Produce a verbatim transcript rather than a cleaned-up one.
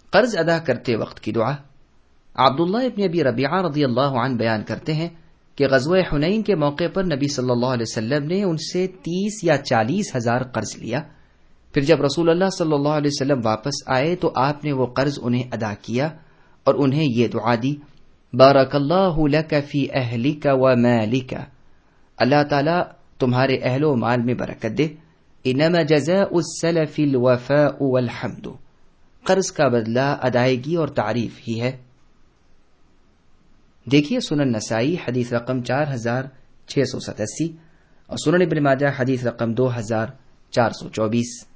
कर्ज अदा करते वक्त की दुआ। अब्दुल्लाह इब्न अबी रबीआ रदियल्लाहु अन्हु बयान करते हैं कि ग़ज़वा हुनैन के मौके पर नबी सल्लल्लाहु अलैहि वसल्लम ने उनसे तीस या चालीस हजार कर्ज लिया। फिर जब रसूलुल्लाह सल्लल्लाहु अलैहि वसल्लम वापस आए तो आपने वो कर्ज उन्हें अदा किया और उन्हें ये दुआ दी, बारकल्लाहु लका फी अहलिका व मालिका, अल्लाह ताला तुम्हारे अहलो माल में बरकत दे। इन्नमा जज़ाउस सलफिल वफ़ाउ वल हम्दु, कर्ज का बदला अदायगी और तारीफ ही है। देखिए सुनन नसाई हदीस रकम चार हजार छह सौ सतासी और सुनन इब्न माजा हदीस रकम दो हजार चार सौ चौबीस।